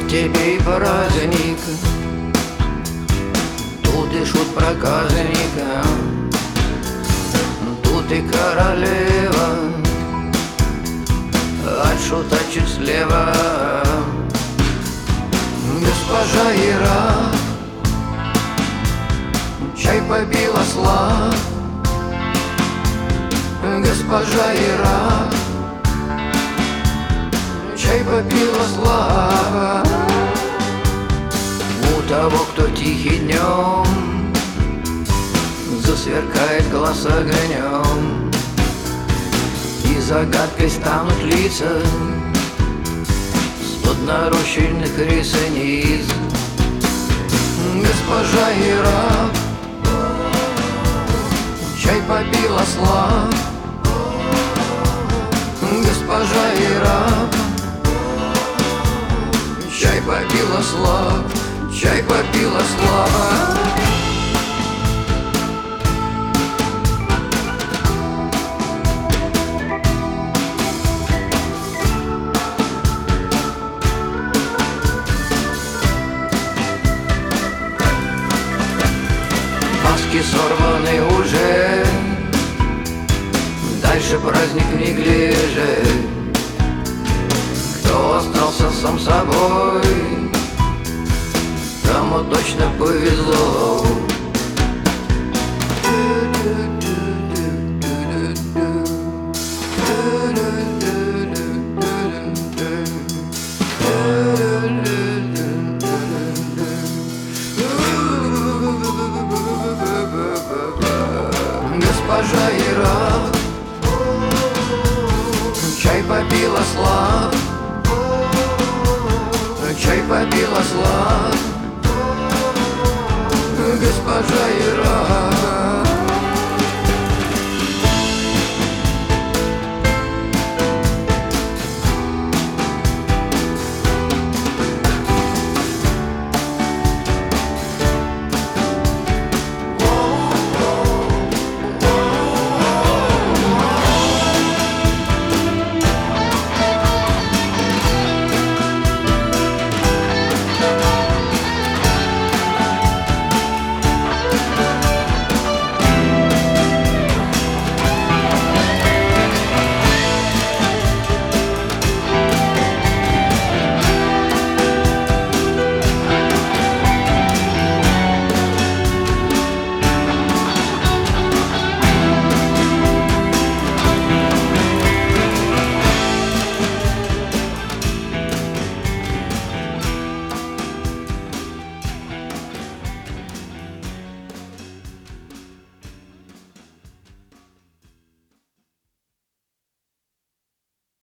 тебе и праздник, тут и шут проказника, тут и королева, от шута чуть слева. Госпожа Ира чай попила слав. Госпожа Ира чай попила слава. У того, кто тихий днем засверкает глаз огнем, и загадкой станут лица с-под нарощенных ресниц. Госпожа Ира чай попила слав. Госпожа Ира чай попила слав, чай попила слава. Маски сорваны уже, дальше праздник в неглиже. Кто остался сам собой, тому точно повезло. Госпожа Ира чай попила слав. Чай попила слав. Госпожа Ира